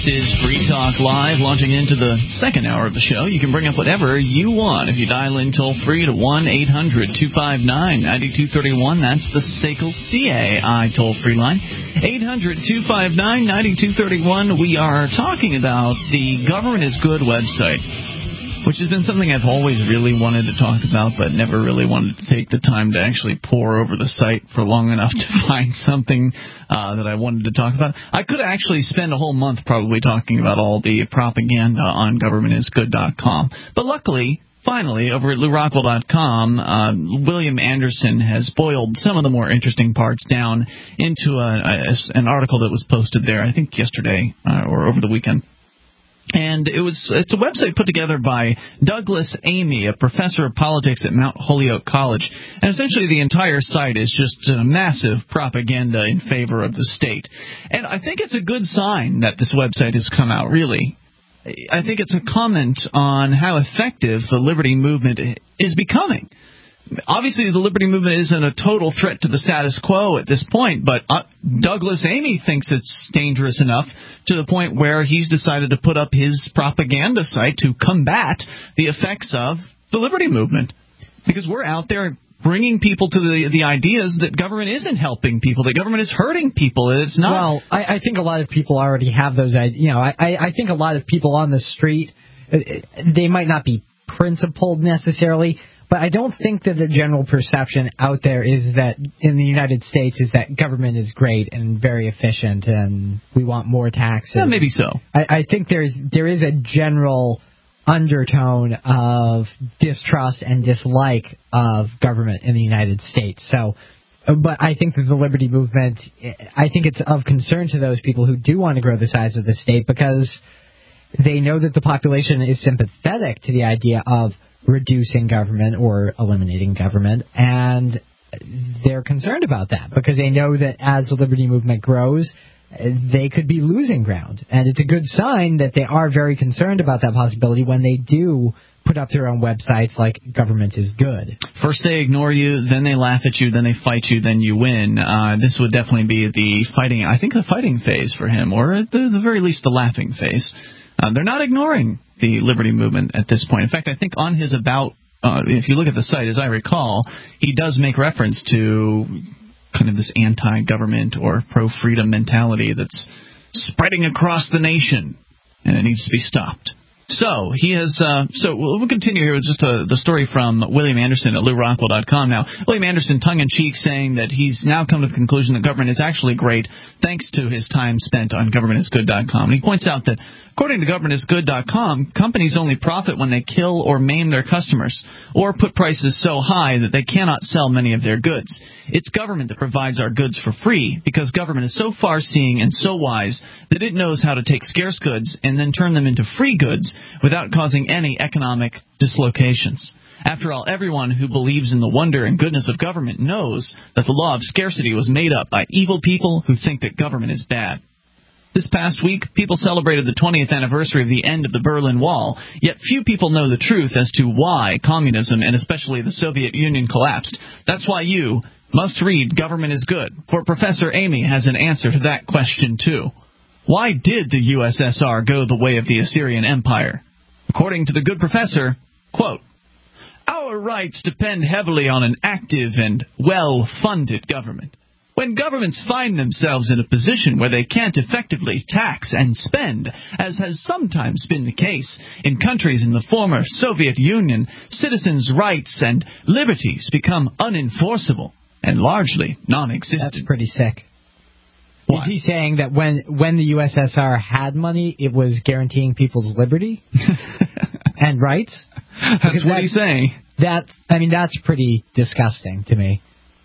is Free Talk Live, launching into the second hour of the show. You can bring up whatever you want if you dial in toll-free to 1-800-259-9231. That's the SACL CAI toll-free line. 800-259-9231. We are talking about the Government is Good website, which has been something I've always really wanted to talk about, but never really wanted to take the time to actually pore over the site for long enough to find something that I wanted to talk about. I could actually spend a whole month probably talking about all the propaganda on governmentisgood.com. But luckily, finally, over at LouRockwell.com, William Anderson has boiled some of the more interesting parts down into an article that was posted there, I think yesterday or over the weekend. And it's a website put together by Douglas Amy, a professor of politics at Mount Holyoke College. And essentially the entire site is just massive propaganda in favor of the state. And I think it's a good sign that this website has come out, really. I think it's a comment on how effective the liberty movement is becoming. Obviously, the liberty movement isn't a total threat to the status quo at this point, but Douglas Amy thinks it's dangerous enough to the point where he's decided to put up his propaganda site to combat the effects of the liberty movement. Because we're out there bringing people to the ideas that government isn't helping people, that government is hurting people. It's not. Well, I think a lot of people already have those ideas. You know, I think a lot of people on the street, they might not be principled necessarily, but I don't think that the general perception out there is that in the United States is that government is great and very efficient and we want more taxes. Yeah, maybe so. I think there is a general undertone of distrust and dislike of government in the United States. So, but I think that the liberty movement, I think it's of concern to those people who do want to grow the size of the state because they know that the population is sympathetic to the idea of reducing government or eliminating government, and they're concerned about that because they know that as the liberty movement grows, they could be losing ground. And it's a good sign that they are very concerned about that possibility when they do put up their own websites like Government is Good. First they ignore you, then they laugh at you, then they fight you, then you win. This would definitely be the fighting phase for him, or at the very least the laughing phase. They're not ignoring the liberty movement at this point. In fact, I think on his about, if you look at the site, as I recall, he does make reference to kind of this anti-government or pro-freedom mentality that's spreading across the nation, and it needs to be stopped. So he has. So we'll continue here with just the story from William Anderson at LouRockwell.com. Now, William Anderson, tongue-in-cheek, saying that he's now come to the conclusion that government is actually great thanks to his time spent on GovernmentIsGood.com. And he points out that according to GovernmentIsGood.com, companies only profit when they kill or maim their customers or put prices so high that they cannot sell many of their goods. It's government that provides our goods for free because government is so far-seeing and so wise that it knows how to take scarce goods and then turn them into free goods without causing any economic dislocations. After all, everyone who believes in the wonder and goodness of government knows that the law of scarcity was made up by evil people who think that government is bad. This past week, people celebrated the 20th anniversary of the end of the Berlin Wall, yet few people know the truth as to why communism and especially the Soviet Union collapsed. That's why you must read Government is Good, for Professor Amy has an answer to that question too. Why did the USSR go the way of the Assyrian Empire? According to the good professor, quote, "Our rights depend heavily on an active and well-funded government. When governments find themselves in a position where they can't effectively tax and spend, as has sometimes been the case in countries in the former Soviet Union, citizens' rights and liberties become unenforceable and largely non-existent." That's pretty sick. Why? Is he saying that when the USSR had money, it was guaranteeing people's liberty and rights? That's what he's saying. That's pretty disgusting to me.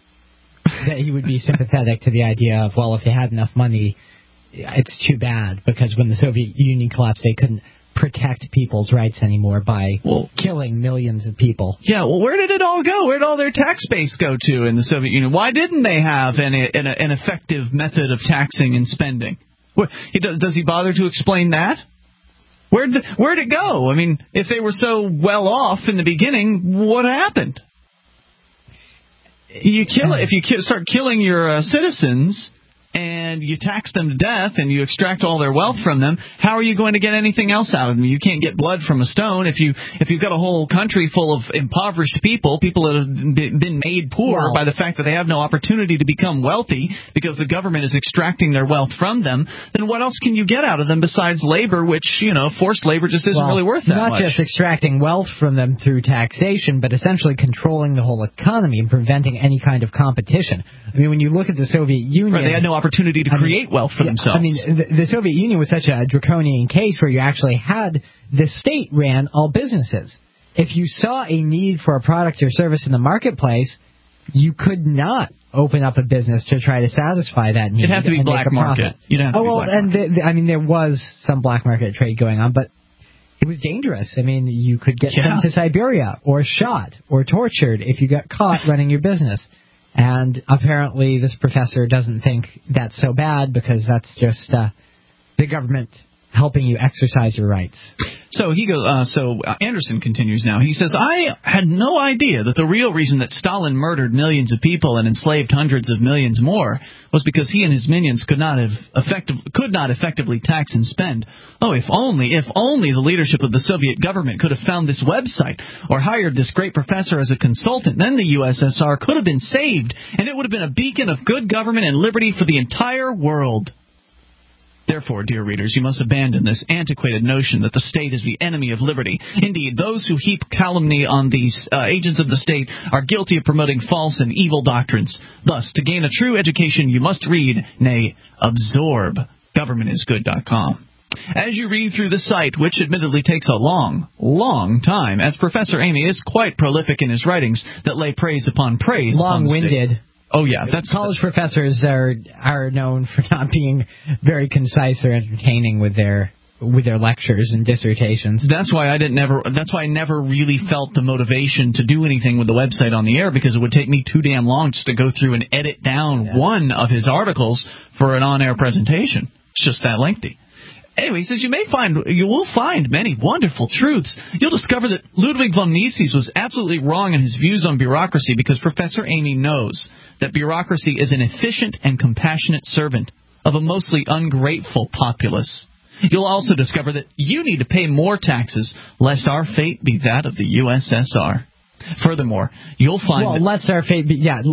That he would be sympathetic to the idea of, well, if they had enough money, it's too bad, because when the Soviet Union collapsed, they couldn't protect people's rights anymore by killing millions of people. Yeah, well, where did it all go? Where did all their tax base go to in the Soviet Union? Why didn't they have an effective method of taxing and spending? Does he bother to explain that? Where'd it go? I mean, if they were so well off in the beginning, what happened? If you start killing your citizens, and you tax them to death and you extract all their wealth from them, how are you going to get anything else out of them? You can't get blood from a stone. If you've got a whole country full of impoverished people that have been made poor by the fact that they have no opportunity to become wealthy because the government is extracting their wealth from them, then what else can you get out of them besides labor, which, forced labor just isn't really worth that much. Not just extracting wealth from them through taxation, but essentially controlling the whole economy and preventing any kind of competition. I mean, when you look at the Soviet Union... Right, they had no opportunity to create wealth for themselves. I mean, the Soviet Union was such a draconian case where you actually had the state ran all businesses. If you saw a need for a product or service in the marketplace, you could not open up a business to try to satisfy that need. It'd have to be black market. There was some black market trade going on, but it was dangerous. I mean, you could get sent to Siberia or shot or tortured if you got caught running your business. And apparently this professor doesn't think that's so bad because that's just the government helping you exercise your rights. So he goes. Anderson continues now. He says, I had no idea that the real reason that Stalin murdered millions of people and enslaved hundreds of millions more was because he and his minions could not effectively tax and spend. Oh, if only the leadership of the Soviet government could have found this website or hired this great professor as a consultant, then the USSR could have been saved, and it would have been a beacon of good government and liberty for the entire world. Therefore, dear readers, you must abandon this antiquated notion that the state is the enemy of liberty. Indeed, those who heap calumny on these agents of the state are guilty of promoting false and evil doctrines. Thus, to gain a true education, you must read, nay, absorb, governmentisgood.com. As you read through the site, which admittedly takes a long, long time, as Professor Amy is quite prolific in his writings that lay praise upon praise. Long-winded. Oh, yeah. College professors are known for not being very concise or entertaining with their lectures and dissertations. That's why I never really felt the motivation to do anything with the website on the air, because it would take me too damn long just to go through and edit down one of his articles for an on-air presentation. It's just that lengthy. Anyway, he says, you will find many wonderful truths. You'll discover that Ludwig von Mises was absolutely wrong in his views on bureaucracy because Professor Amy knows that bureaucracy is an efficient and compassionate servant of a mostly ungrateful populace. You'll also discover that you need to pay more taxes, lest our fate be that of the USSR. Furthermore, you'll find lest our fate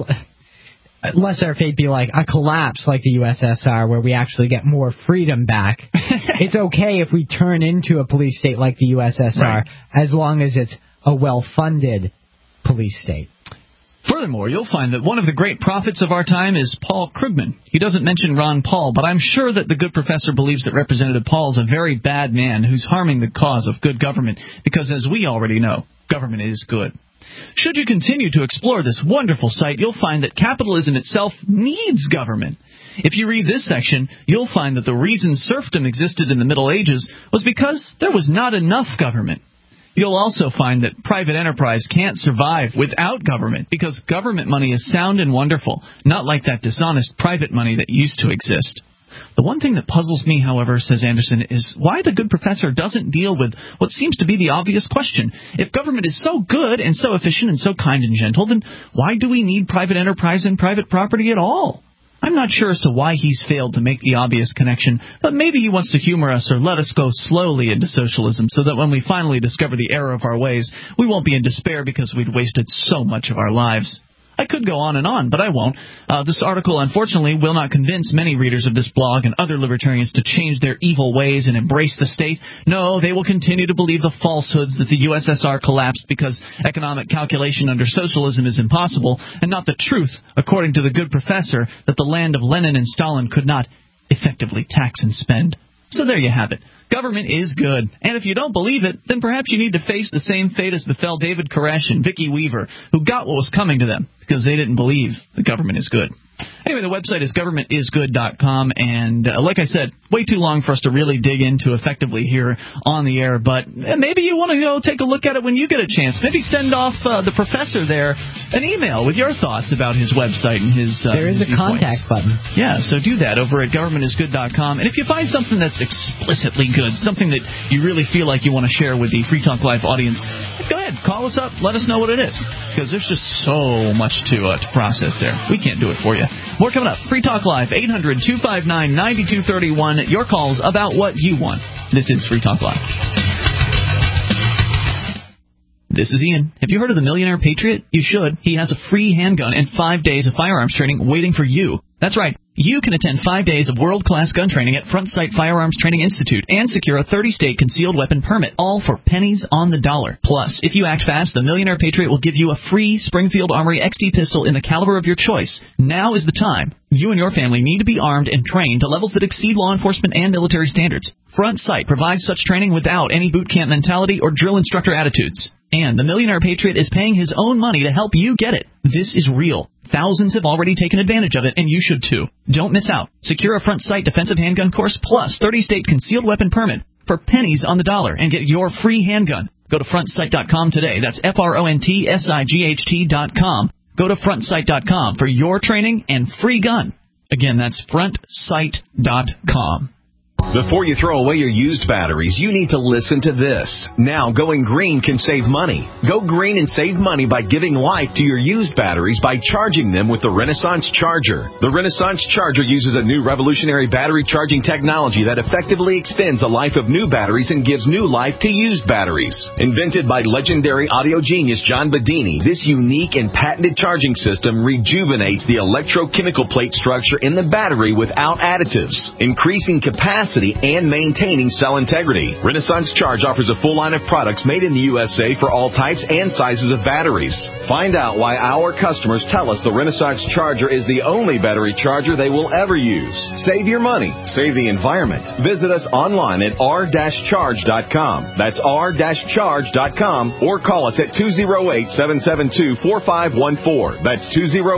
be like a collapse like the USSR, where we actually get more freedom back. It's okay if we turn into a police state like the USSR, as long as it's a well-funded police state. Furthermore, you'll find that one of the great prophets of our time is Paul Krugman. He doesn't mention Ron Paul, but I'm sure that the good professor believes that Representative Paul is a very bad man who's harming the cause of good government, because as we already know, government is good. Should you continue to explore this wonderful site, you'll find that capitalism itself needs government. If you read this section, you'll find that the reason serfdom existed in the Middle Ages was because there was not enough government. You'll also find that private enterprise can't survive without government, because government money is sound and wonderful, not like that dishonest private money that used to exist. The one thing that puzzles me, however, says Anderson, is why the good professor doesn't deal with what seems to be the obvious question. If government is so good and so efficient and so kind and gentle, then why do we need private enterprise and private property at all? I'm not sure as to why he's failed to make the obvious connection, but maybe he wants to humor us or let us go slowly into socialism so that when we finally discover the error of our ways, we won't be in despair because we'd wasted so much of our lives. I could go on, but I won't. This article, unfortunately, will not convince many readers of this blog and other libertarians to change their evil ways and embrace the state. No, they will continue to believe the falsehoods that the USSR collapsed because economic calculation under socialism is impossible, and not the truth, according to the good professor, that the land of Lenin and Stalin could not effectively tax and spend. So there you have it. Government is good. And if you don't believe it, then perhaps you need to face the same fate as befell David Koresh and Vicky Weaver, who got what was coming to them because they didn't believe the government is good. Anyway, the website is governmentisgood.com, and like I said, way too long for us to really dig into effectively here on the air, but maybe you want to go take a look at it when you get a chance. Maybe send off the professor there an email with your thoughts about his website and his There is a contact button. Yeah, so do that over at governmentisgood.com, and if you find something that's explicitly good, something that you really feel like you want to share with the Free Talk Live audience, go ahead, call us up, let us know what it is, because there's just so much to process there. We can't do it for you. More coming up. Free Talk Live, 800-259-9231. Your calls about what you want. This is Free Talk Live. This is Ian. Have you heard of the Millionaire Patriot? You should. He has a free handgun and 5 days of firearms training waiting for you. That's right. You can attend 5 days of world-class gun training at Front Sight Firearms Training Institute and secure a 30-state concealed weapon permit, all for pennies on the dollar. Plus, if you act fast, the Millionaire Patriot will give you a free Springfield Armory XD pistol in the caliber of your choice. Now is the time. You and your family need to be armed and trained to levels that exceed law enforcement and military standards. Front Sight provides such training without any boot camp mentality or drill instructor attitudes. And the Millionaire Patriot is paying his own money to help you get it. This is real. Thousands have already taken advantage of it, and you should too. Don't miss out. Secure a Front Sight defensive handgun course plus 30-state concealed weapon permit for pennies on the dollar and get your free handgun. Go to frontsight.com today. That's FRONTSIGHT.com. Go to frontsight.com for your training and free gun. Again, that's frontsight.com. Before you throw away your used batteries, you need to listen to this. Now, going green can save money. Go green and save money by giving life to your used batteries by charging them with the Renaissance Charger. The Renaissance Charger uses a new revolutionary battery charging technology that effectively extends the life of new batteries and gives new life to used batteries. Invented by legendary audio genius John Bedini, this unique and patented charging system rejuvenates the electrochemical plate structure in the battery without additives, increasing capacity and maintaining cell integrity. Renaissance Charge offers a full line of products made in the USA for all types and sizes of batteries. Find out why our customers tell us the Renaissance Charger is the only battery charger they will ever use. Save your money. Save the environment. Visit us online at r-charge.com. That's r-charge.com or call us at 208-772-4514. That's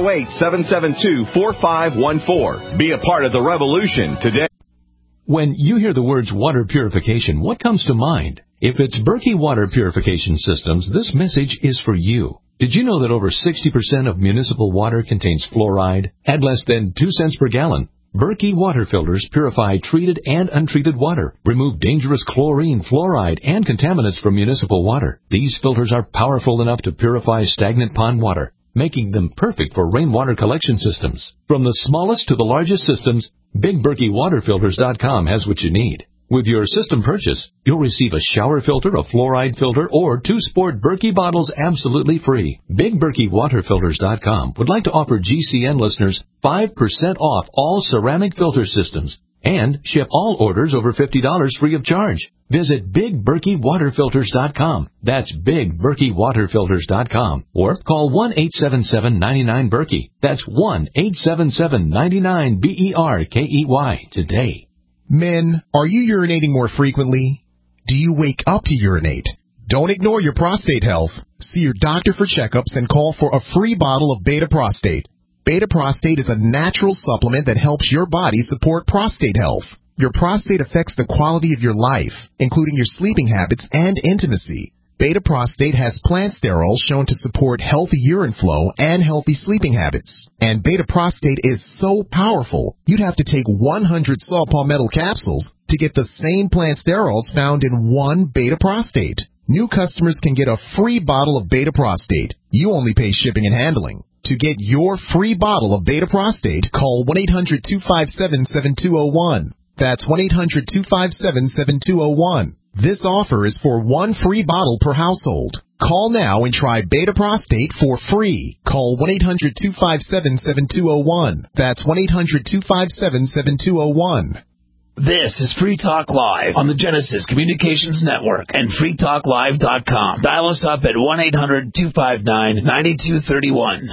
208-772-4514. Be a part of the revolution today. When you hear the words water purification, what comes to mind? If it's Berkey Water Purification Systems, this message is for you. Did you know that over 60% of municipal water contains fluoride at less than 2 cents per gallon? Berkey water filters purify treated and untreated water, remove dangerous chlorine, fluoride, and contaminants from municipal water. These filters are powerful enough to purify stagnant pond water, making them perfect for rainwater collection systems. From the smallest to the largest systems, BigBerkeyWaterFilters.com has what you need. With your system purchase, you'll receive a shower filter, a fluoride filter, or 2 sport Berkey bottles absolutely free. BigBerkeyWaterFilters.com would like to offer GCN listeners 5% off all ceramic filter systems and ship all orders over $50 free of charge. Visit BigBerkeyWaterFilters.com. That's BigBerkeyWaterFilters.com. Or call 1-877-99-BERKEY. That's 1-877-99-BERKEY today. Men, are you urinating more frequently? Do you wake up to urinate? Don't ignore your prostate health. See your doctor for checkups and call for a free bottle of Beta Prostate. Beta Prostate is a natural supplement that helps your body support prostate health. Your prostate affects the quality of your life, including your sleeping habits and intimacy. Beta Prostate has plant sterols shown to support healthy urine flow and healthy sleeping habits. And Beta Prostate is so powerful, you'd have to take 100 saw palmetto capsules to get the same plant sterols found in one Beta Prostate. New customers can get a free bottle of Beta Prostate. You only pay shipping and handling. To get your free bottle of Beta Prostate, call 1-800-257-7201. That's 1-800-257-7201. This offer is for one free bottle per household. Call now and try Beta Prostate for free. Call 1-800-257-7201. That's 1-800-257-7201. This is Free Talk Live on the Genesis Communications Network and freetalklive.com. Dial us up at 1-800-259-9231.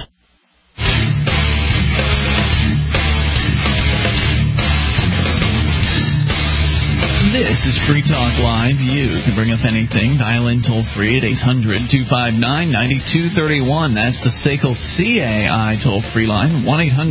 This is Free Talk Live. You can bring up anything. Dial in toll-free at 800-259-9231. That's the SACL CAI toll-free line,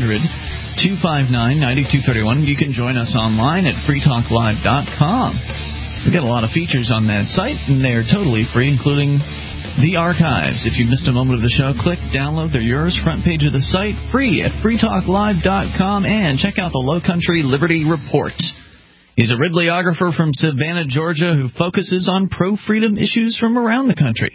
1-800-259-9231. You can join us online at freetalklive.com. We've got a lot of features on that site, and they're totally free, including the archives. If you missed a moment of the show, click, download, they're yours. Front page of the site, free at freetalklive.com, and check out the Low Country Liberty Report. He's a Ridleyographer from Savannah, Georgia, who focuses on pro-freedom issues from around the country.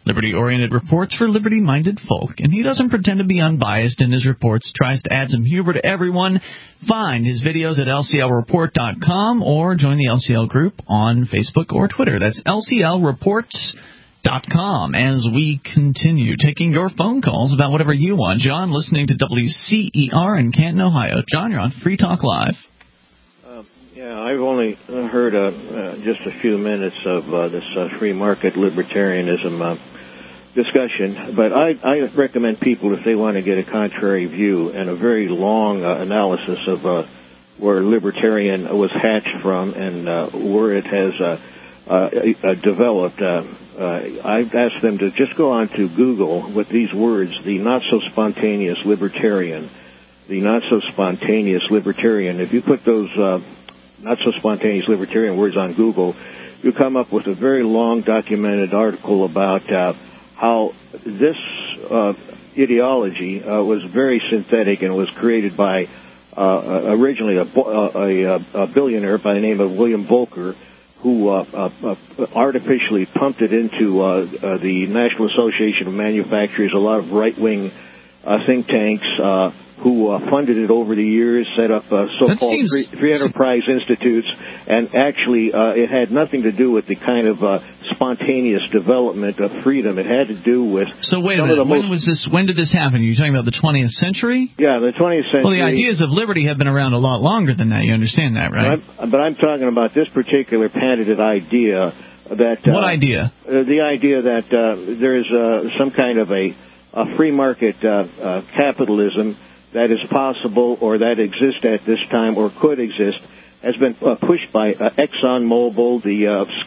Liberty-oriented reports for liberty-minded folk, and he doesn't pretend to be unbiased in his reports, tries to add some humor to everyone. Find his videos at lclreport.com or join the LCL group on Facebook or Twitter. That's lclreports.com. As we continue taking your phone calls about whatever you want. John, listening to WCER in Canton, Ohio. John, you're on Free Talk Live. Yeah, I've only heard just a few minutes of this free market libertarianism discussion, but I recommend people, if they want to get a contrary view and a very long analysis of where libertarian was hatched from and where it has developed, I've asked them to just go on to Google with these words, the not-so-spontaneous libertarian. The not-so-spontaneous libertarian. If you put those not-so-spontaneous libertarian words on Google, you come up with a very long documented article about how this ideology was very synthetic and was created by originally a billionaire by the name of William Volcker, who artificially pumped it into the National Association of Manufacturers, a lot of right-wing think tanks who funded it over the years, set up so-called free enterprise institutes, and actually it had nothing to do with the kind of spontaneous development of freedom. It had to do with... So wait a minute, when did this happen? Are you talking about the 20th century? Yeah, the 20th century. Well, the ideas of liberty have been around a lot longer than that. You understand that, right? But I'm talking about this particular patented idea that... What idea? The idea that there is some kind of a free market capitalism that is possible or that exists at this time or could exist has been pushed by ExxonMobil, the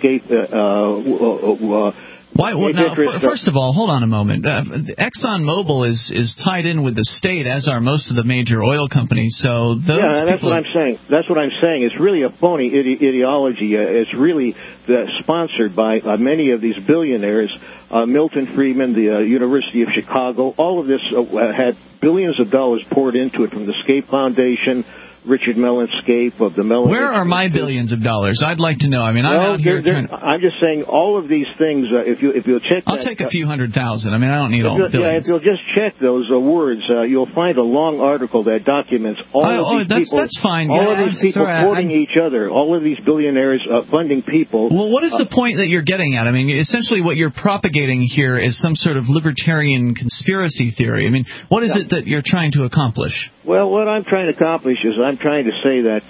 first of all, hold on a moment. ExxonMobil is tied in with the state, as are most of the major oil companies. So those that's what I'm saying. That's what I'm saying. It's really a phony ideology. It's really sponsored by many of these billionaires. Milton Friedman, the University of Chicago. All of this had billions of dollars poured into it from the Scape Foundation. Richard Mellon Scape of the Mellon. Where are my billions of dollars? I'd like to know. I mean, I'm out here trying to... I'm just saying all of these things. If you'll check, I'll take a few 100,000. I mean, I don't need all the billions. Yeah, if you'll just check those words, you'll find a long article that documents all of these people. That's fine. All of these people quoting each other. All of these billionaires funding people. Well, what is the point that you're getting at? I mean, essentially, what you're propagating here is some sort of libertarian conspiracy theory. I mean, what is it that you're trying to accomplish? Well, what I'm trying to accomplish is I'm trying to say that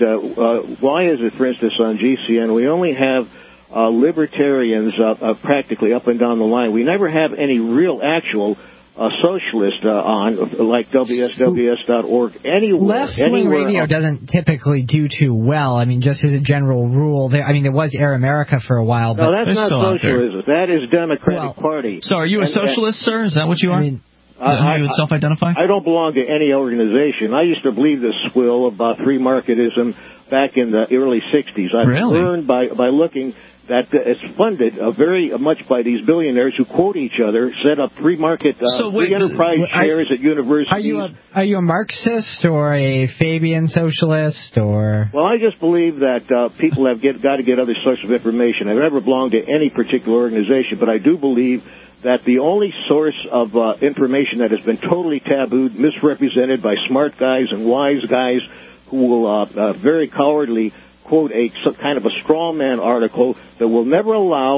why is it, for instance, on GCN, we only have libertarians practically up and down the line. We never have any real actual socialist on, like WSWS.org, anywhere. Left-wing radio doesn't typically do too well. I mean, just as a general rule. There was Air America for a while. But no, that's not socialism. That is Democratic Party. So are you a socialist, sir? Is that what you are? Is that how you would self-identify? I don't belong to any organization. I used to believe this swill about free marketism back in the early 60s. I've learned by looking that it's funded very much by these billionaires who quote each other, set up free market free enterprise shares at universities. Are you a Marxist or a Fabian socialist or? Well, I just believe that people have got to get other sources of information. I've never belonged to any particular organization, but I do believe that the only source of information that has been totally tabooed, misrepresented by smart guys and wise guys who will very cowardly quote some kind of a straw man article that will never allow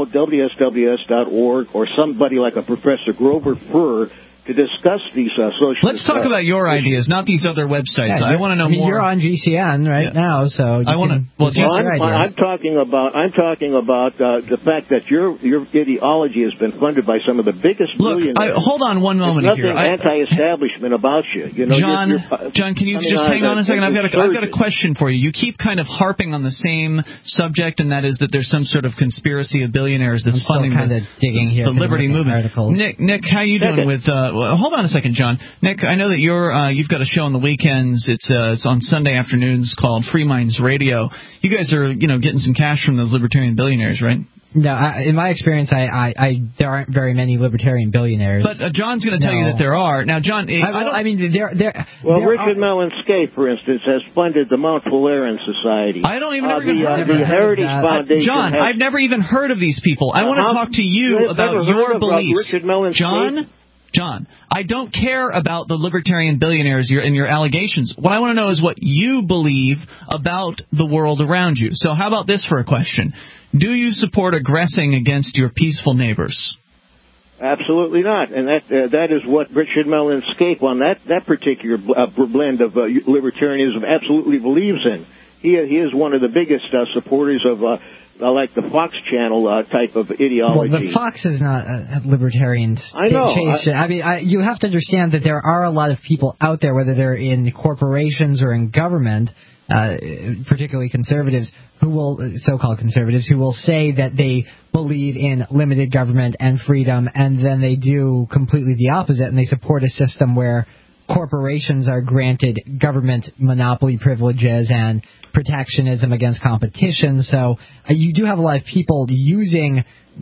WSWS.org or somebody like a Professor Grover Furr to discuss these socialist... Let's talk about your ideas, not these other websites. Yeah, I want to know more. You're on GCN now, so you I'm talking about the fact that your ideology has been funded by some of the biggest billionaires. Hold on one moment here. There's nothing anti-establishment about you. John, can you just hang on a second? I've got a question for you. You keep kind of harping on the same subject, and that is that there's some sort of conspiracy of billionaires that's funding the liberty movement. Nick, how you doing with... hold on a second, John. Nick, I know that you've got a show on the weekends. It's on Sunday afternoons called Free Minds Radio. You guys are getting some cash from those libertarian billionaires, right? No, in my experience, there aren't very many libertarian billionaires. But John's going to tell you that there are. Now, John, Richard Mellon Scaife, for instance, has funded the Mount Polarin Society. I don't even the Heritage Foundation. John, I've never even heard of these people. I want to talk to you about your beliefs. Richard Mellon John, I don't care about the libertarian billionaires and your allegations. What I want to know is what you believe about the world around you. So how about this for a question? Do you support aggressing against your peaceful neighbors? Absolutely not, and that is what Richard Mellon Scaife on that particular blend of libertarianism absolutely believes in. He is one of the biggest supporters of like the Fox Channel type of ideology. Well, the Fox is not a libertarian station. I mean, you have to understand that there are a lot of people out there, whether they're in corporations or in government, particularly conservatives, so-called conservatives, who will say that they believe in limited government and freedom, and then they do completely the opposite, and they support a system where corporations are granted government monopoly privileges and protectionism against competition. So you do have a lot of people using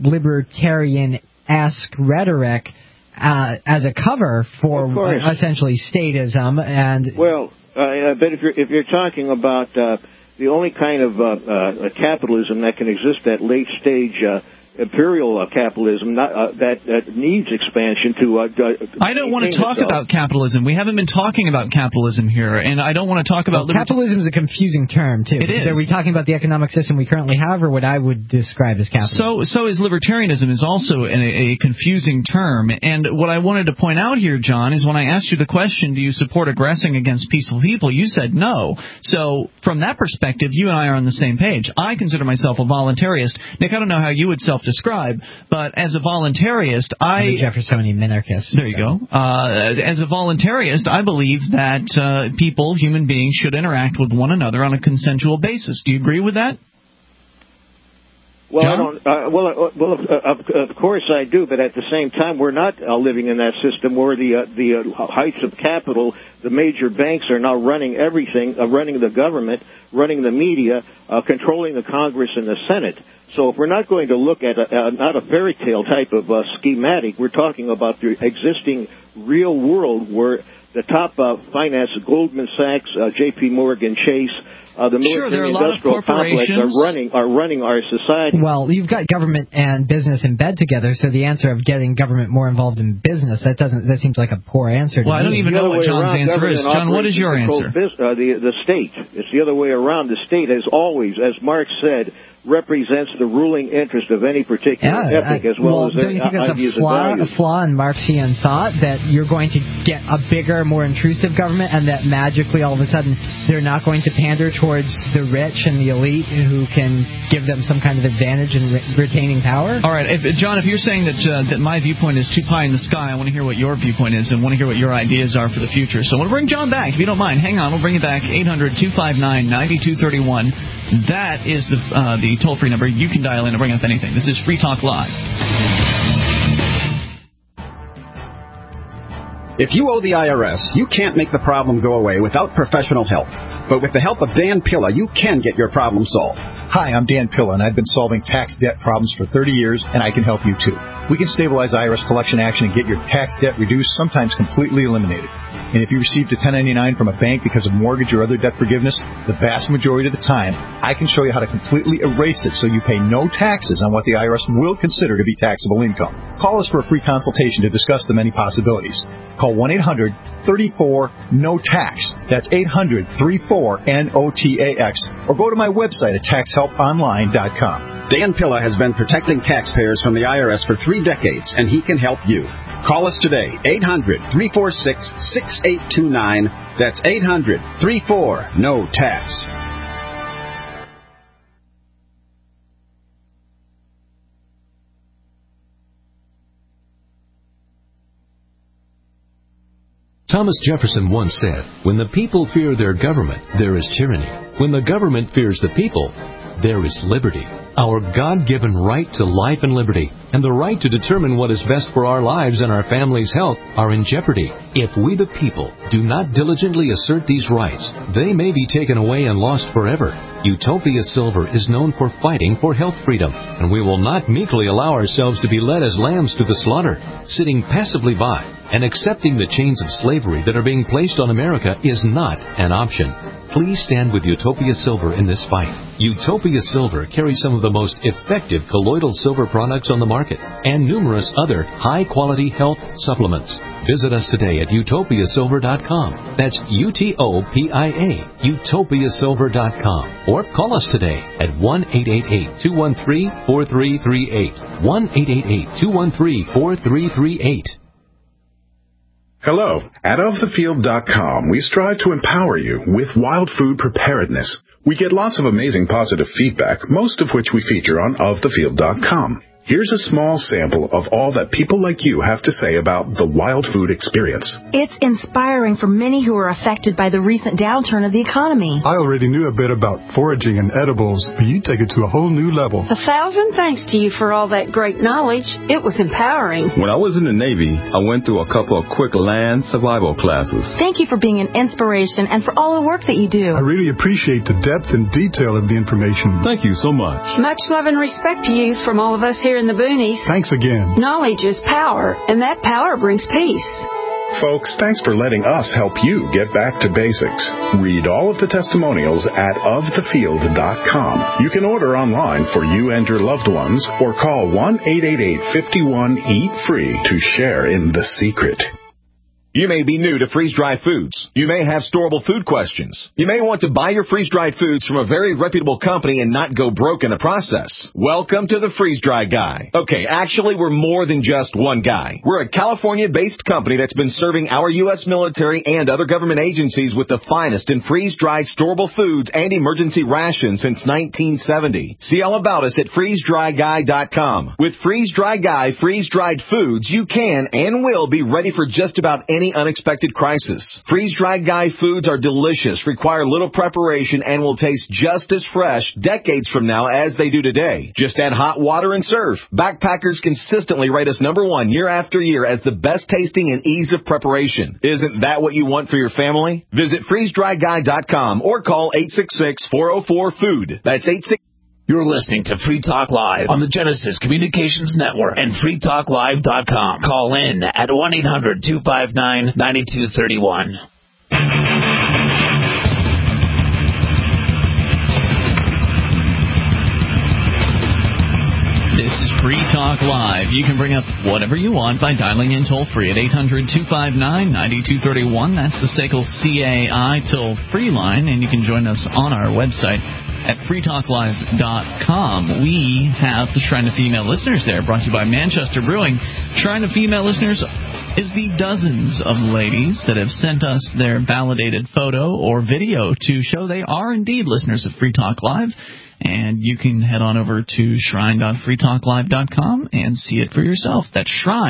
libertarian-esque rhetoric as a cover for essentially statism. And but if you're talking about the only kind of capitalism that can exist at late stage imperial capitalism that needs expansion to I don't want to talk about capitalism. We haven't been talking about capitalism here, and I don't want to talk about capitalism is a confusing term too. It is. Are we talking about the economic system we currently have, or what I would describe as capitalism? So is libertarianism is also a confusing term. And what I wanted to point out here, John, is when I asked you the question, do you support aggressing against peaceful people, you said no. So from that perspective, you and I are on the same page. I consider myself a voluntarist. Nick, I don't know how you would self-describe, but as a voluntarist, I'm a Jeffersonian minarchist. There you go. As a voluntarist, I believe that human beings, should interact with one another on a consensual basis. Do you agree with that? Well, John? I don't. Of course I do, but at the same time, we're not living in that system where the heights of capital, the major banks are now running everything, running the government, running the media, controlling the Congress and the Senate. So if we're not going to look at not a fairy tale type of schematic, we're talking about the existing real world where the top finance, Goldman Sachs, J.P. Morgan Chase, the military-industrial complex are running our society. Well, you've got government and business in bed together, so the answer of getting government more involved in business, that seems like a poor answer to me. Well, I don't even know what John's answer is. John, what is your answer? The state. It's the other way around. The state has always, as Marx said, represents the ruling interest of any particular epoch as well as their ideas and values. Don't you think that's a flaw in Marxian thought, that you're going to get a bigger, more intrusive government, and that magically all of a sudden they're not going to pander towards the rich and the elite who can give them some kind of advantage in retaining power? All right, John, if you're saying that my viewpoint is too pie in the sky, I want to hear what your viewpoint is and want to hear what your ideas are for the future. So we'll bring John back, if you don't mind. Hang on, we'll bring you back. 800-259-9231. That is the toll-free number. You can dial in and bring up anything. This is Free Talk Live. If you owe the IRS, you can't make the problem go away without professional help. But with the help of Dan Pilla, you can get your problem solved. Hi, I'm Dan Pilla, and I've been solving tax debt problems for 30 years, and I can help you too. We can stabilize IRS collection action and get your tax debt reduced, sometimes completely eliminated. And if you received a 1099 from a bank because of mortgage or other debt forgiveness, the vast majority of the time, I can show you how to completely erase it so you pay no taxes on what the IRS will consider to be taxable income. Call us for a free consultation to discuss the many possibilities. Call 1-800-34-NO-TAX. That's 800-34-NOTAX. Or go to my website at taxhelponline.com. Dan Pilla has been protecting taxpayers from the IRS for 3 decades, and he can help you. Call us today, 800-346-6829. That's 800-34-NO-TAX. Thomas Jefferson once said, "When the people fear their government, there is tyranny. When the government fears the people, there is liberty." Our God-given right to life and liberty, and the right to determine what is best for our lives and our families' health, are in jeopardy. If we the people do not diligently assert these rights, they may be taken away and lost forever. Utopia Silver is known for fighting for health freedom, and we will not meekly allow ourselves to be led as lambs to the slaughter. Sitting passively by and accepting the chains of slavery that are being placed on America is not an option. Please stand with Utopia Silver in this fight. Utopia Silver carries some of the most effective colloidal silver products on the market and numerous other high-quality health supplements. Visit us today at utopiasilver.com. That's UTOPIA, utopiasilver.com. Or call us today at 1-888-213-4338. 1-888-213-4338. Hello. At OfTheField.com, we strive to empower you with wild food preparedness. We get lots of amazing positive feedback, most of which we feature on OfTheField.com. Here's a small sample of all that people like you have to say about the wild food experience. It's inspiring for many who are affected by the recent downturn of the economy. I already knew a bit about foraging and edibles, but you take it to a whole new level. 1,000 thanks to you for all that great knowledge. It was empowering. When I was in the Navy, I went through a couple of quick land survival classes. Thank you for being an inspiration and for all the work that you do. I really appreciate the depth and detail of the information. Thank you so much. Much love and respect to you from all of us here in the boonies. Thanks again. Knowledge is power, and that power brings peace. Folks, thanks for letting us help you get back to basics. Read all of the testimonials at ofthefield.com. You can order online for you and your loved ones or call 1-888-51-EAT-FREE to share in the secret. You may be new to freeze-dried foods. You may have storable food questions. You may want to buy your freeze-dried foods from a very reputable company and not go broke in the process. Welcome to the Freeze-Dry Guy. Okay, actually, we're more than just one guy. We're a California-based company that's been serving our U.S. military and other government agencies with the finest in freeze-dried storable foods and emergency rations since 1970. See all about us at freezedryguy.com. With Freeze-Dry Guy freeze-dried foods, you can and will be ready for just about any unexpected crisis. Freeze-dried Guy foods are delicious, require little preparation, and will taste just as fresh decades from now as they do today. Just add hot water and serve. Backpackers consistently rate us #1 year after year as the best tasting and ease of preparation. Isn't that what you want for your family? Visit freezedryguy.com or call 866-404-FOOD. That's 866. You're listening to Free Talk Live on the Genesis Communications Network and freetalklive.com. Call in at 1-800-259-9231. This is Free Talk Live. You can bring up whatever you want by dialing in toll-free at 800-259-9231. That's the SACL CAI toll-free line, and you can join us on our website at freetalklive.com. We have the Shrine of Female Listeners there, brought to you by Manchester Brewing. Shrine of Female Listeners is the dozens of ladies that have sent us their validated photo or video to show they are indeed listeners of Free Talk Live. And you can head on over to shrine.freetalklive.com and see it for yourself. That's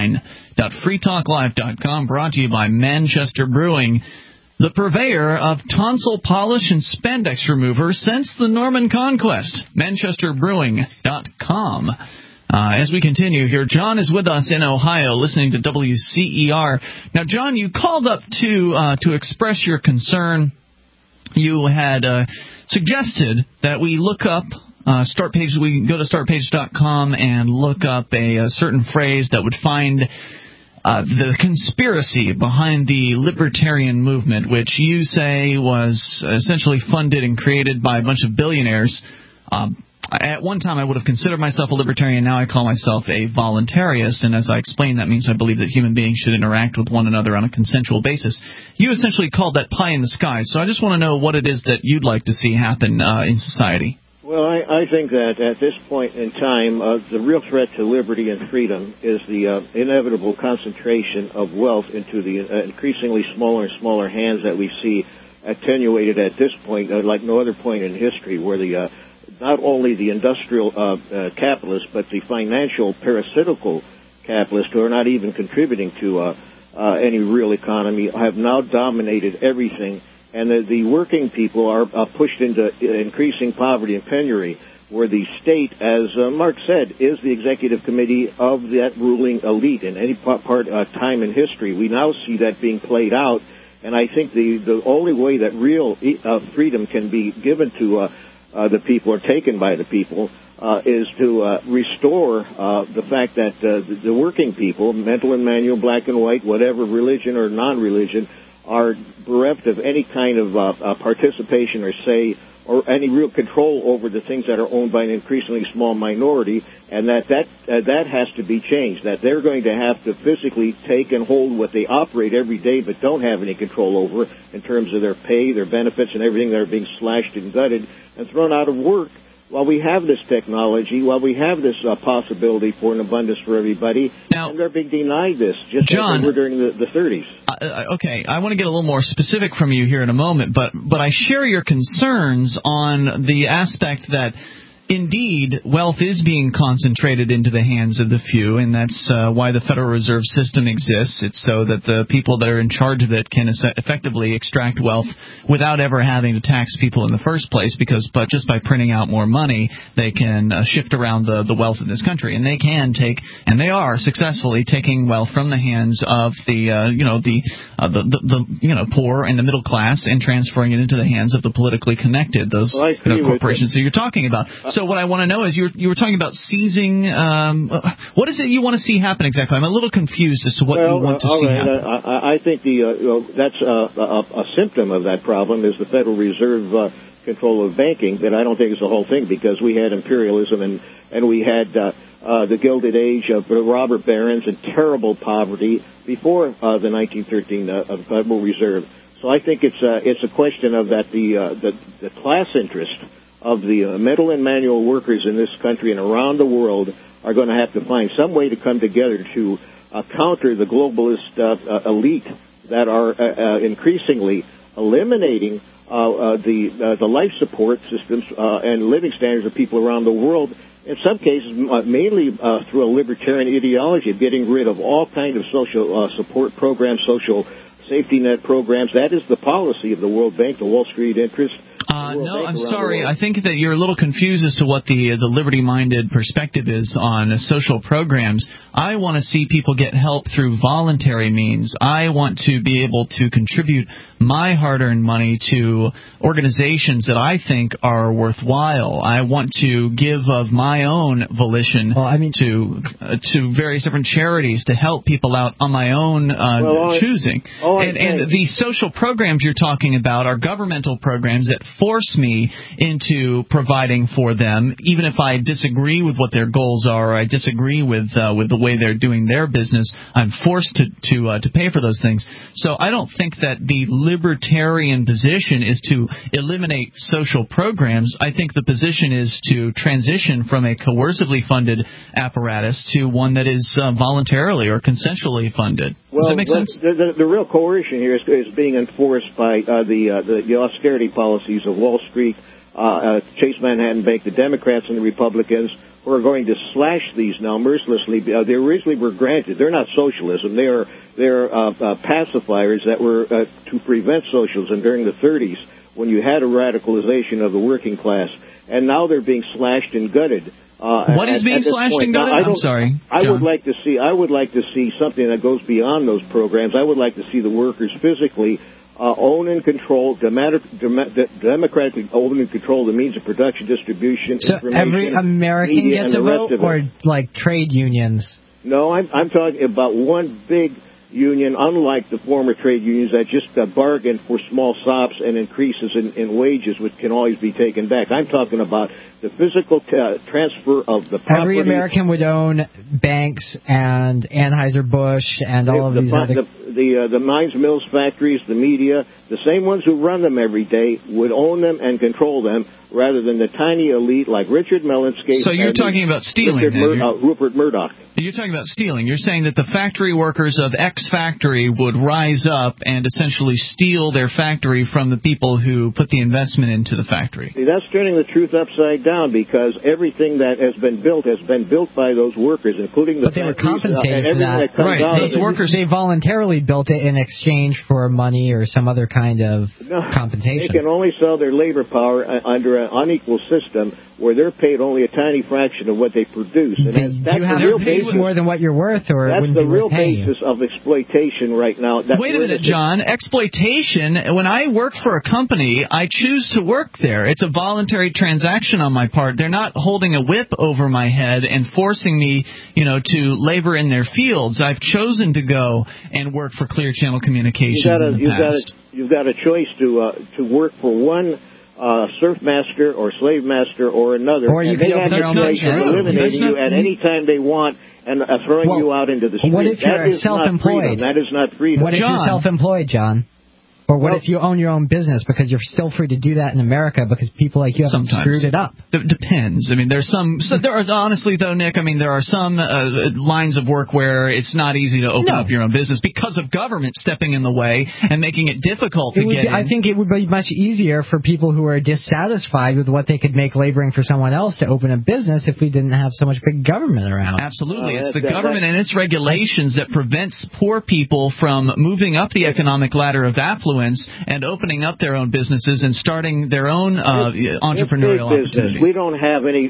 shrine.freetalklive.com, brought to you by Manchester Brewing, the purveyor of tonsil polish and spandex remover since the Norman Conquest. ManchesterBrewing.com. As we continue here, John is with us in Ohio listening to WCER. Now, John, you called up to express your concern. You had suggested that we look up StartPage. We go to StartPage.com and look up a certain phrase that would find the conspiracy behind the libertarian movement, which you say was essentially funded and created by a bunch of billionaires. At one time, I would have considered myself a libertarian. Now I call myself a voluntarist, and as I explained, that means I believe that human beings should interact with one another on a consensual basis. You essentially called that pie in the sky, so I just want to know what it is that you'd like to see happen in society. Well, I think that at this point in time, the real threat to liberty and freedom is the inevitable concentration of wealth into the increasingly smaller and smaller hands that we see attenuated at this point, like no other point in history, where the not only the industrial capitalists, but the financial parasitical capitalists who are not even contributing to any real economy have now dominated everything. And the working people are pushed into increasing poverty and penury, where the state, as Mark said, is the executive committee of that ruling elite in any time in history. We now see that being played out, and I think the only way that real freedom can be given to the people or taken by the people, is to restore the fact that the working people, mental and manual, black and white, whatever religion or non-religion, are bereft of any kind of participation or say or any real control over the things that are owned by an increasingly small minority, and that has to be changed, that they're going to have to physically take and hold what they operate every day but don't have any control over in terms of their pay, their benefits, and everything that are being slashed and gutted and thrown out of work. While we have this technology, while we have this possibility for an abundance for everybody, now, and they're being denied this, just John, like they were during the 30s. Okay, I want to get a little more specific from you here in a moment, but I share your concerns on the aspect that indeed, wealth is being concentrated into the hands of the few, and that's why the Federal Reserve System exists. It's so that the people that are in charge of it can effectively extract wealth without ever having to tax people in the first place, but just by printing out more money, they can shift around the wealth in this country, and they can take, and they are successfully taking wealth from the hands of the poor and the middle class and transferring it into the hands of the politically connected, those corporations that you're talking about. So what I want to know is you were talking about seizing. What is it you want to see happen exactly? I'm a little confused as to what you want to see happen. I think that's a symptom of that problem is the Federal Reserve control of banking, but I don't think it's the whole thing because we had imperialism and we had the Gilded Age of robber barons and terrible poverty before the 1913 Federal Reserve. So I think it's a question of that the class interest of the mental and manual workers in this country and around the world are going to have to find some way to come together to counter the globalist elite that are increasingly eliminating the life support systems and living standards of people around the world, in some cases mainly through a libertarian ideology of getting rid of all kind of social support programs, social safety net programs. That is the policy of the World Bank, the Wall Street interest. No, I'm sorry. I think that you're a little confused as to what the liberty-minded perspective is on social programs. I want to see people get help through voluntary means. I want to be able to contribute my hard-earned money to organizations that I think are worthwhile. I want to give of my own volition to various different charities to help people out on my own choosing. And the social programs you're talking about are governmental programs that force me into providing for them, even if I disagree with what their goals are, or I disagree with the way they're doing their business. I'm forced to pay for those things. So I don't think that the libertarian position is to eliminate social programs. I think the position is to transition from a coercively funded apparatus to one that is voluntarily or consensually funded. Does that make sense? The real coercion here is being enforced by the austerity policies of Wall Street, Chase Manhattan Bank, the Democrats and the Republicans, who are going to slash these now mercilessly. They originally were granted. They're not socialism. They're pacifiers that were to prevent socialism during the 30s when you had a radicalization of the working class. And now they're being slashed and gutted. What is being slashed and gutted? I'm sorry, John. I would like to see something that goes beyond those programs. I would like to see the workers physically own and control, democratically own and control the means of production, distribution, so information. Every American gets a vote, or like trade unions? No, I'm talking about one big union, unlike the former trade unions that just bargain for small sops and increases in wages, which can always be taken back. I'm talking about the physical transfer of the property. Every American would own banks and Anheuser-Busch and all of these other... The mines, mills, factories, the media, the same ones who run them every day would own them and control them, rather than the tiny elite like Richard Melinsky. So you're talking about stealing, Rupert Murdoch. You're talking about stealing. You're saying that the factory workers of X factory would rise up and essentially steal their factory from the people who put the investment into the factory. See, that's turning the truth upside down, because everything that has been built by those workers, including the But they were compensated for that. Right. Those workers, they voluntarily built it in exchange for money or some other kind of compensation. They can only sell their labor power under an unequal system where they're paid only a tiny fraction of what they produce. And that's you the have real to pay basis. more than what you're worth, or That's wouldn't the be real worth paying basis of exploitation right now. Wait a minute, John. Exploitation, when I work for a company, I choose to work there. It's a voluntary transaction on my part. They're not holding a whip over my head and forcing me, to labor in their fields. I've chosen to go and work for Clear Channel Communications in the past. You've got a choice to work for one serf master or slave master or another, or you and they have the choice of eliminating you at any time they want and throwing you out into the street. What if you're self-employed? That is not freedom. What if you're self-employed, John? Or what if you own your own business? Because you're still free to do that in America because people like you haven't screwed it up. Depends. I mean, there's some. So there are, honestly, though, Nick, there are some lines of work where it's not easy to open up your own business because of government stepping in the way and making it difficult to get in. I think it would be much easier for people who are dissatisfied with what they could make laboring for someone else to open a business if we didn't have so much big government around. Absolutely. It's the government and its regulations that prevents poor people from moving up the economic ladder of affluence and opening up their own businesses and starting their own entrepreneurial opportunities. We don't have any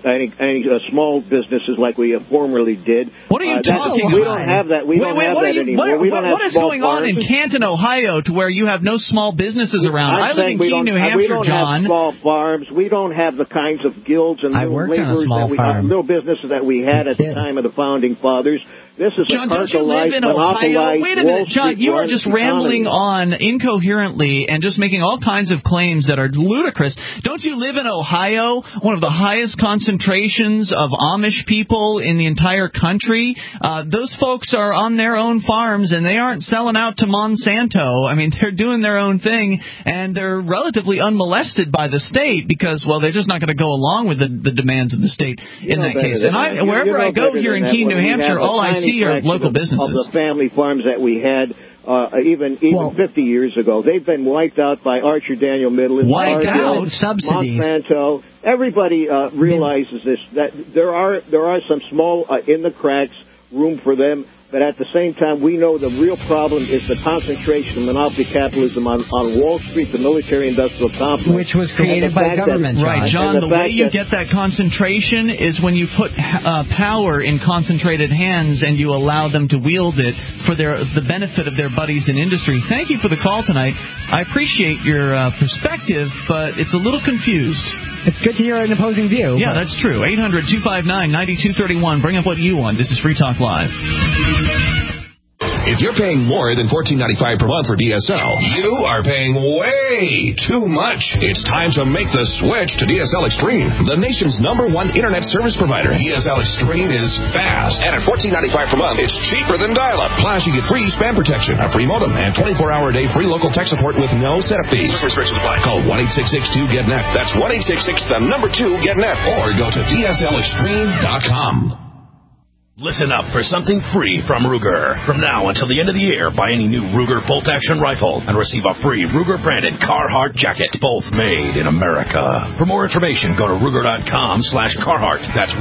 small businesses like we formerly did. What are you talking about? We don't have that. We don't have that anymore. What is going on in Canton, Ohio, to where you have no small businesses around? I live in Keene, New Hampshire, we don't John. have small farms. We don't have the kinds of guilds and little businesses that we had at the time of the founding fathers. This is John, a don't you live in Ohio? Wait a minute, John, you are just rambling on incoherently and just making all kinds of claims that are ludicrous. Don't you live in Ohio, one of the highest concentrations of Amish people in the entire country? Those folks are on their own farms, and they aren't selling out to Monsanto. They're doing their own thing, and they're relatively unmolested by the state because, well, they're just not going to go along with the demands of the state in that case. And wherever I go here in Keene, New Hampshire, all I see are local businesses. Of the family farms that we had even 50 years ago. They've been wiped out by Archer Daniel Midland. Wiped out? Subsidies. Monsanto. Everybody realizes this, that there are some small, in the cracks, room for them. But at the same time, we know the real problem is the concentration of monopoly capitalism on Wall Street, the military-industrial complex. Which was created by government, right, John. The way you get that concentration is when you put power in concentrated hands and you allow them to wield it for the benefit of their buddies in industry. Thank you for the call tonight. I appreciate your perspective, but it's a little confused. It's good to hear an opposing view. Yeah, that's true. 800-259-9231. Bring up what you want. This is Free Talk Live. If you're paying more than $14.95 per month for DSL, you are paying way too much. It's time to make the switch to DSL Extreme, the nation's #1 internet service provider. DSL Extreme is fast, and at $14.95 per month, it's cheaper than dial-up. Plus, you get free spam protection, a free modem, and 24-hour-a-day free local tech support with no setup fees. Restrictions apply. Call 1-866-2-GET-NET. That's 1-866-2-GET-NET, or go to DSLExtreme.com. Listen up for something free from Ruger. From now until the end of the year, buy any new Ruger bolt-action rifle and receive a free Ruger-branded Carhartt jacket, both made in America. For more information, go to Ruger.com/Carhartt. That's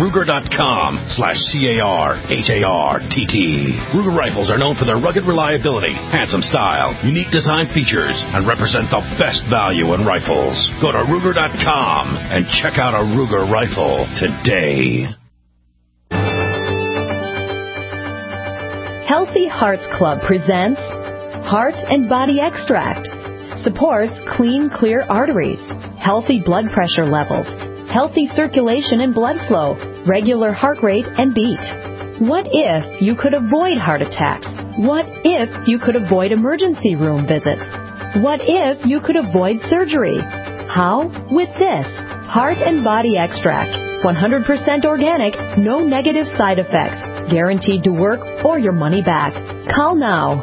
Ruger.com/CARHARTT. Ruger rifles are known for their rugged reliability, handsome style, unique design features, and represent the best value in rifles. Go to Ruger.com and check out a Ruger rifle today. Healthy Hearts Club presents Heart and Body Extract. Supports clean, clear arteries, healthy blood pressure levels, healthy circulation and blood flow, regular heart rate and beat. What if you could avoid heart attacks? What if you could avoid emergency room visits? What if you could avoid surgery? How? With this Heart and Body Extract. 100% organic, no negative side effects. Guaranteed to work or your money back. Call now,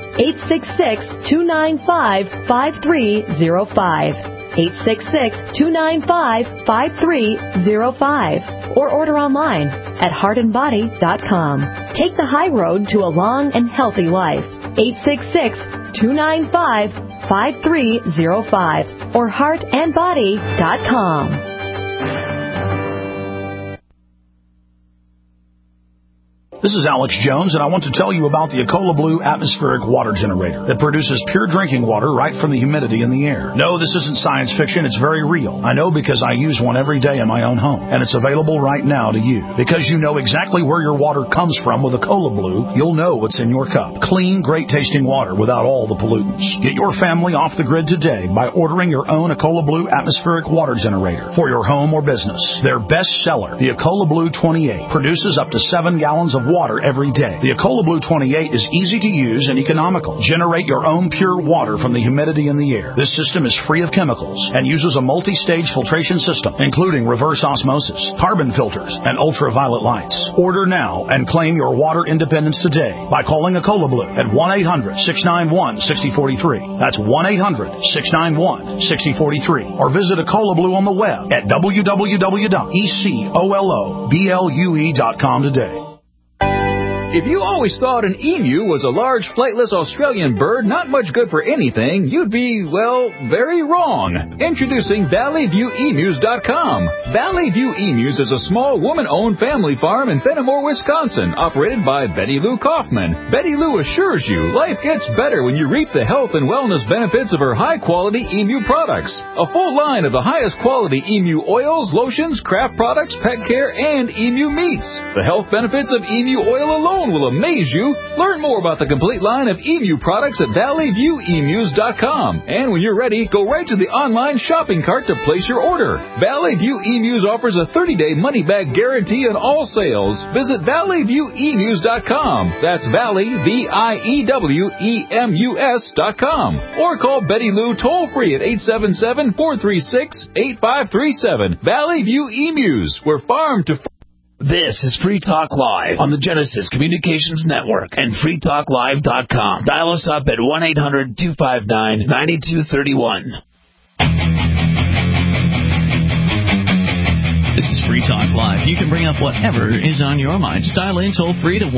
866-295-5305. 866-295-5305. Or order online at heartandbody.com. Take the high road to a long and healthy life. 866-295-5305 or heartandbody.com. This is Alex Jones, and I want to tell you about the Ecola Blue atmospheric water generator that produces pure drinking water right from the humidity in the air. No, this isn't science fiction. It's very real. I know because I use one every day in my own home, and it's available right now to you. Because you know exactly where your water comes from with Ecola Blue, you'll know what's in your cup. Clean, great-tasting water without all the pollutants. Get your family off the grid today by ordering your own Ecola Blue atmospheric water generator for your home or business. Their best seller, the Ecola Blue 28, produces up to 7 gallons of water every day. The Ecola Blue 28 is easy to use and economical. Generate your own pure water from the humidity in the air. This system is free of chemicals and uses a multi-stage filtration system, including reverse osmosis, carbon filters, and ultraviolet lights. Order now and claim your water independence today by calling Ecola Blue at 1-800-691-6043. That's 1-800-691-6043. Or visit Ecola Blue on the web at www.ecoloblu.com today. If you always thought an emu was a large flightless Australian bird not much good for anything, you'd be, well, very wrong. Introducing ValleyViewEmus.com. Valley View Emus is a small woman-owned family farm in Fenimore, Wisconsin, operated by Betty Lou Kaufman. Betty Lou assures you life gets better when you reap the health and wellness benefits of her high-quality emu products. A full line of the highest quality emu oils, lotions, craft products, pet care, and emu meats. The health benefits of emu oil alone will amaze you. Learn more about the complete line of emu products at ValleyViewEmus.com. And when you're ready, go right to the online shopping cart to place your order. Valley View Emus offers a 30-day money-back guarantee on all sales. Visit ValleyViewEmus.com. That's Valley, VIEWEMUS.com. Or call Betty Lou toll-free at 877-436-8537. Valley View Emus, where farm to This is Free Talk Live on the Genesis Communications Network and freetalklive.com. Dial us up at 1-800-259-9231. This is Free Talk Live. You can bring up whatever is on your mind. Just dial in toll-free to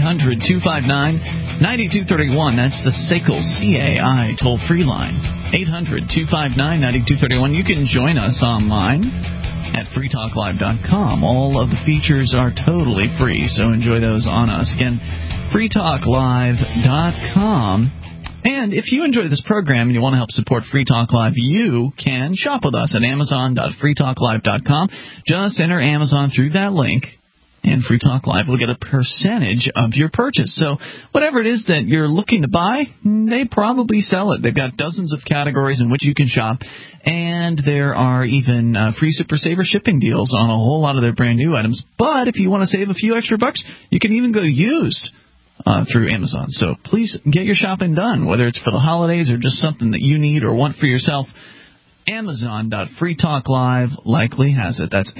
1-800-259-9231. That's the SACL CAI toll-free line. 800-259-9231. You can join us online at freetalklive.com. All of the features are totally free, so enjoy those on us. Again, freetalklive.com. And if you enjoy this program and you want to help support Free Talk Live, you can shop with us at amazon.freetalklive.com. Just enter Amazon through that link, and Free Talk Live will get a percentage of your purchase. So whatever it is that you're looking to buy, they probably sell it. They've got dozens of categories in which you can shop, and there are even free Super Saver shipping deals on a whole lot of their brand new items. But if you want to save a few extra bucks, you can even go used through Amazon. So please get your shopping done, whether it's for the holidays or just something that you need or want for yourself. Amazon.freetalklive likely has it. That's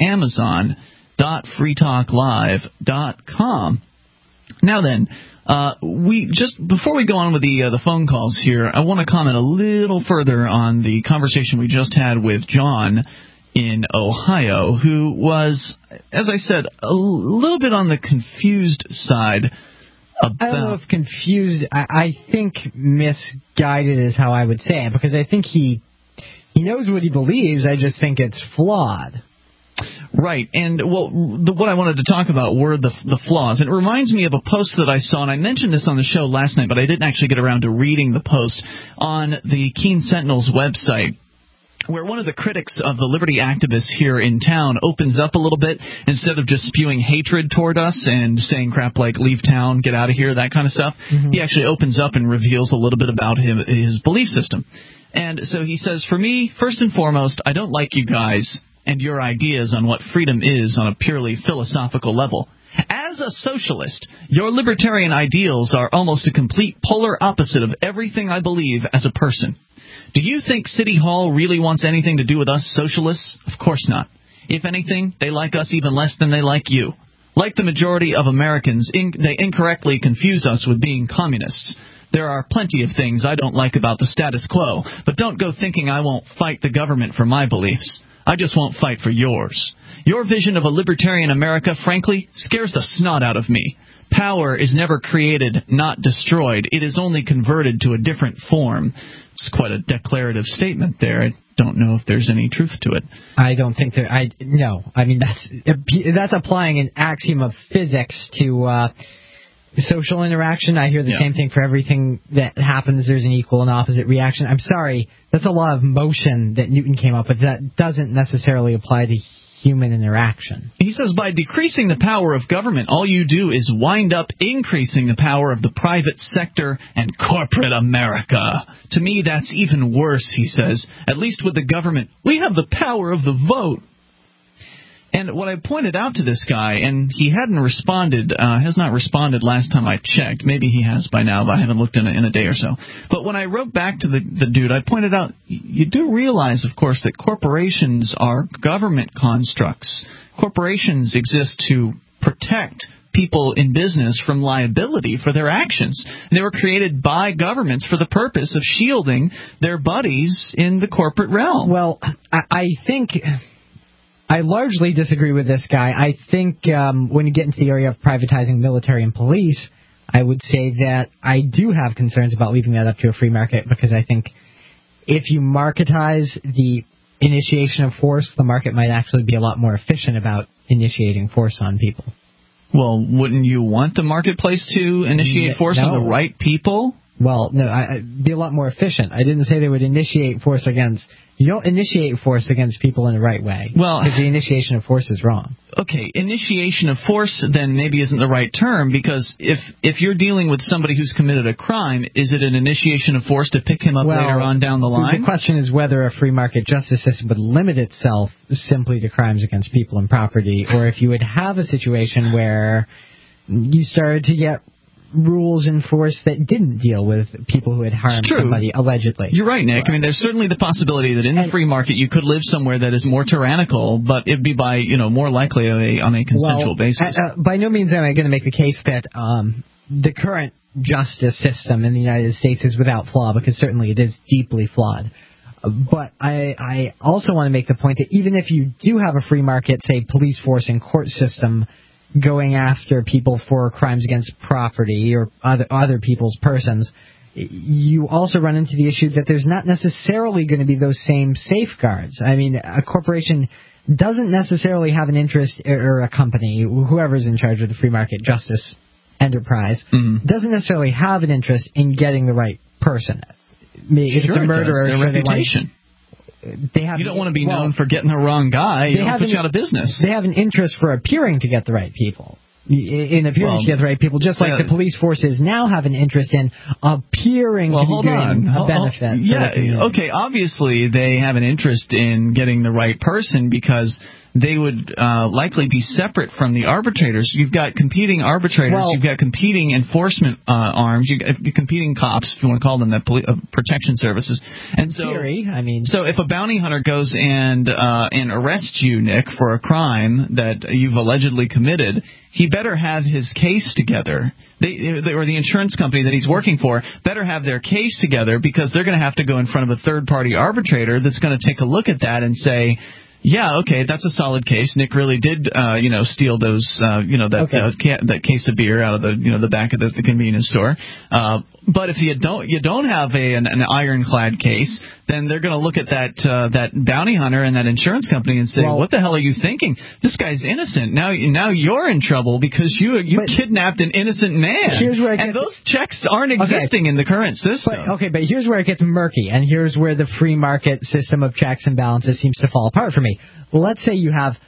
Amazon.freetalklive.com. Now then, we just before we go on with the phone calls here, I want to comment a little further on the conversation we just had with John in Ohio, who was, as I said, a little bit on the confused side. I don't know if confused. I think misguided is how I would say it, because I think he knows what he believes. I just think it's flawed. Right, and what I wanted to talk about were the flaws. And it reminds me of a post that I saw, and I mentioned this on the show last night, but I didn't actually get around to reading the post on the Keene Sentinel's website, where one of the critics of the liberty activists here in town opens up a little bit. Instead of just spewing hatred toward us and saying crap like leave town, get out of here, that kind of stuff, he actually opens up and reveals a little bit about his belief system. And so he says, for me, first and foremost, I don't like you guys and your ideas on what freedom is on a purely philosophical level. As a socialist, your libertarian ideals are almost a complete polar opposite of everything I believe as a person. Do you think City Hall really wants anything to do with us socialists? Of course not. If anything, they like us even less than they like you. Like the majority of Americans, they incorrectly confuse us with being communists. There are plenty of things I don't like about the status quo, but don't go thinking I won't fight the government for my beliefs. I just won't fight for yours. Your vision of a libertarian America, frankly, scares the snot out of me. Power is never created, not destroyed. It is only converted to a different form. It's quite a declarative statement there. don't know if there's any truth to it. I don't think there. No. I mean, that's applying an axiom of physics to social interaction. I hear the same thing for everything that happens. There's an equal and opposite reaction. I'm sorry, that's a law of motion that Newton came up with. That doesn't necessarily apply to human interaction. He says by decreasing the power of government, all you do is wind up increasing the power of the private sector and corporate America. To me, that's even worse, he says. At least with the government, we have the power of the vote. And what I pointed out to this guy, and he hadn't responded, has not responded last time I checked. Maybe he has by now, but I haven't looked in a day or so. But when I wrote back to the dude, I pointed out, you do realize, of course, that corporations are government constructs. Corporations exist to protect people in business from liability for their actions. And they were created by governments for the purpose of shielding their buddies in the corporate realm. Well, I think I largely disagree with this guy. I think when you get into the area of privatizing military and police, I would say that I do have concerns about leaving that up to a free market, because I think if you marketize the initiation of force, the market might actually be a lot more efficient about initiating force on people. Well, wouldn't you want the marketplace to initiate force on the right people? Well, no, I'd be a lot more efficient. I didn't say they would initiate force against... You don't initiate force against people in the right way. Well, because the initiation of force is wrong. Okay, initiation of force then maybe isn't the right term, because if you're dealing with somebody who's committed a crime, is it an initiation of force to pick him up later on down the line? The question is whether a free market justice system would limit itself simply to crimes against people and property, or if you would have a situation where you started to get rules in force that didn't deal with people who had harmed somebody, allegedly. You're right, Nick. I mean, there's certainly the possibility that in the free market you could live somewhere that is more tyrannical, but it'd be by, more likely on a consensual basis. By no means am I going to make the case that the current justice system in the United States is without flaw, because certainly it is deeply flawed. But I also want to make the point that even if you do have a free market, say, police force and court system going after people for crimes against property or other people's persons, you also run into the issue that there's not necessarily going to be those same safeguards. I mean, a corporation doesn't necessarily have an interest, or a company, whoever's in charge of the free market justice enterprise, doesn't necessarily have an interest in getting the right person. If it's a murderer, their reputation. You don't want to be known for getting the wrong guy. You don't put you out of business. They have an interest for appearing to get the right people. In appearing to get the right people, just like the police forces now have an interest in appearing to be doing a benefit. Okay, obviously they have an interest in getting the right person, because they would likely be separate from the arbitrators. You've got competing arbitrators. You've got competing enforcement arms. You've got competing cops, if you want to call them that, protection services. And so, so if a bounty hunter goes and arrests you, Nick, for a crime that you've allegedly committed, he better have his case together. Or the insurance company that he's working for better have their case together, because they're going to have to go in front of a third-party arbitrator that's going to take a look at that and say, yeah, okay, that's a solid case. Nick really did, steal those, that case of beer out of the back of the convenience store. But if you don't have an ironclad case, then they're going to look at that bounty hunter and that insurance company and say, what the hell are you thinking? This guy's innocent. Now you're in trouble because you kidnapped an innocent man. And those checks aren't existing in the current system. But here's where it gets murky, and here's where the free market system of checks and balances seems to fall apart for me. Let's say you have,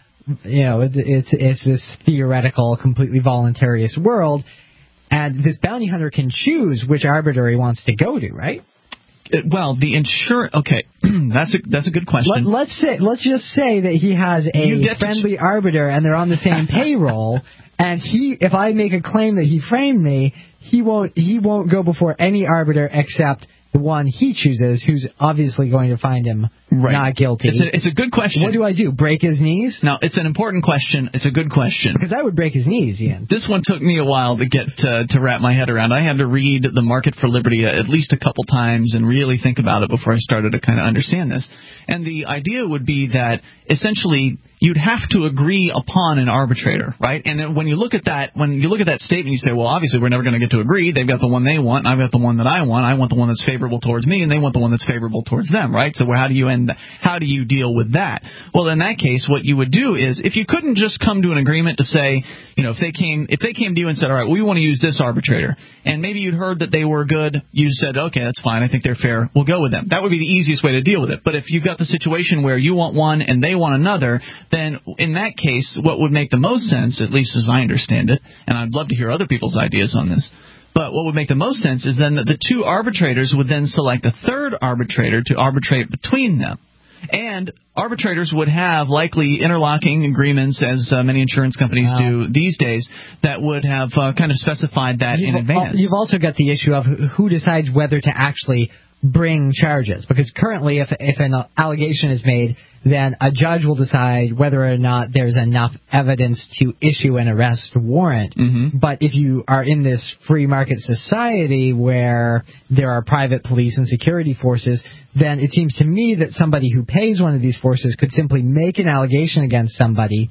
it's this theoretical, completely voluntarious world, and this bounty hunter can choose which arbiter he wants to go to, right? Well, the insurance. Okay, that's a good question. Let's just say that he has a friendly arbiter, and they're on the same payroll. And if I make a claim that he framed me, he won't go before any arbiter except the one he chooses, who's obviously going to find him not guilty. It's a good question. What do I do? Break his knees? No, it's an important question. It's a good question. Because I would break his knees, Ian. This one took me a while to get to wrap my head around. I had to read The Market for Liberty at least a couple times and really think about it before I started to kind of understand this. And the idea would be that essentially you'd have to agree upon an arbitrator, right? And then when you look at that statement, you say, well, obviously we're never going to get to agree. They've got the one they want, and I've got the one that I want. I want the one that's favorable towards me, and they want the one that's favorable towards them, right? So how do you end and how do you deal with that? Well, in that case, what you would do is, if you couldn't just come to an agreement to say, if they came to you and said, all right, we want to use this arbitrator, and maybe you'd heard that they were good, you said, okay, that's fine, I think they're fair, we'll go with them. That would be the easiest way to deal with it. But if you've got the situation where you want one and they want another, then in that case, what would make the most sense, at least as I understand it, and I'd love to hear other people's ideas on this, but what would make the most sense is then that the two arbitrators would then select a third arbitrator to arbitrate between them. And arbitrators would have likely interlocking agreements, as many insurance companies do these days, that would have kind of specified that in advance. You've also got the issue of who decides whether to actually bring charges, because currently if an allegation is made, then a judge will decide whether or not there's enough evidence to issue an arrest warrant. Mm-hmm. But if you are in this free market society where there are private police and security forces, then it seems to me that somebody who pays one of these forces could simply make an allegation against somebody,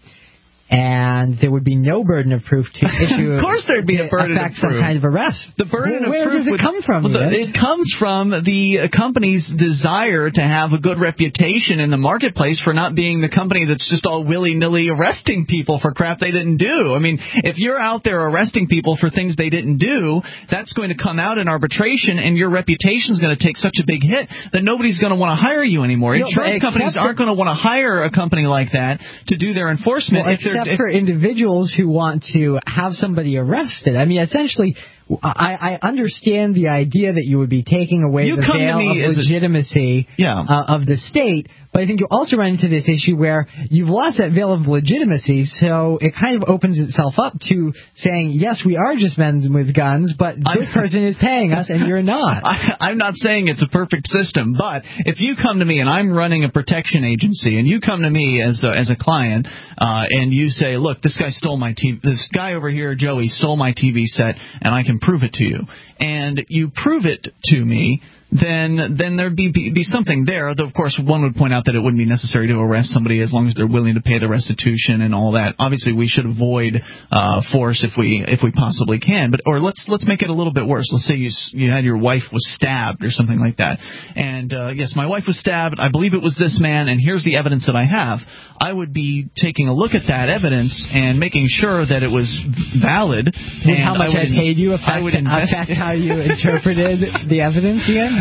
and there would be no burden of proof to issue. Of course there'd be a burden of proof. Some kind of arrest. The burden of Where proof does it come from? It comes from the company's desire to have a good reputation in the marketplace for not being the company that's just all willy-nilly arresting people for crap they didn't do. I mean, if you're out there arresting people for things they didn't do, that's going to come out in arbitration, and your reputation's going to take such a big hit that nobody's going to want to hire you anymore. Insurance companies aren't going to want to hire a company like that to do their enforcement. Except for individuals who want to have somebody arrested. I mean, essentially, I understand the idea that you would be taking away the veil of legitimacy of the state, but I think you also run into this issue where you've lost that veil of legitimacy, so it kind of opens itself up to saying, yes, we are just men with guns, but this person is paying us and you're not. I'm not saying it's a perfect system, but if you come to me and I'm running a protection agency, and you come to me as a client, and you say, look, this guy stole my TV, this guy over here, Joey, stole my TV set, and I can prove it to you, and you prove it to me, then there'd be something there. Though, of course, one would point out that it wouldn't be necessary to arrest somebody as long as they're willing to pay the restitution and all that. Obviously, we should avoid force if we possibly can. But let's make it a little bit worse. Let's say you had your wife was stabbed or something like that. And yes, my wife was stabbed. I believe it was this man, and here's the evidence that I have. I would be taking a look at that evidence and making sure that it was valid. And how much I paid you affect how you interpreted the evidence again?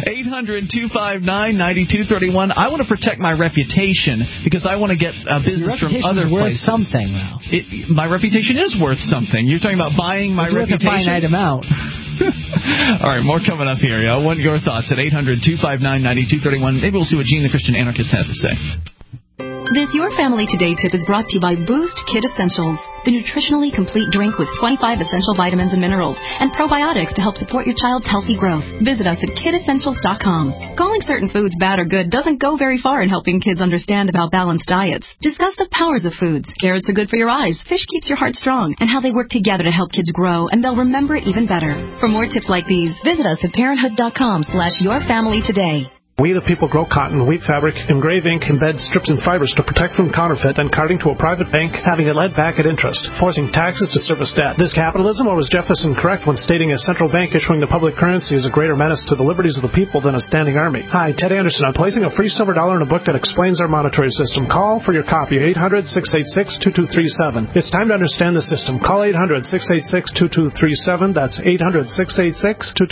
800-259-9231. I want to protect my reputation because I want to get business from other places. Worth something, now. My reputation is worth something. You're talking about buying my reputation? It's worth a finite amount. All right, more coming up here. I want your thoughts at 800-259-9231. Maybe we'll see what Gene the Christian Anarchist has to say. This Your Family Today tip is brought to you by Boost Kid Essentials, the nutritionally complete drink with 25 essential vitamins and minerals and probiotics to help support your child's healthy growth. Visit us at kidessentials.com. Calling certain foods bad or good doesn't go very far in helping kids understand about balanced diets. Discuss the powers of foods. Carrots are good for your eyes, fish keeps your heart strong, and how they work together to help kids grow, and they'll remember it even better. For more tips like these, visit us at parenthood.com/yourfamilytoday. We the people grow cotton, wheat fabric, engrave ink, embed strips and fibers to protect from counterfeit and carting to a private bank, having it led back at interest, forcing taxes to service debt. This capitalism, or was Jefferson correct when stating a central bank issuing the public currency is a greater menace to the liberties of the people than a standing army? Hi, Ted Anderson. I'm placing a free silver dollar in a book that explains our monetary system. Call for your copy, 800-686-2237. It's time to understand the system. Call 800-686-2237. That's 800-686-2237.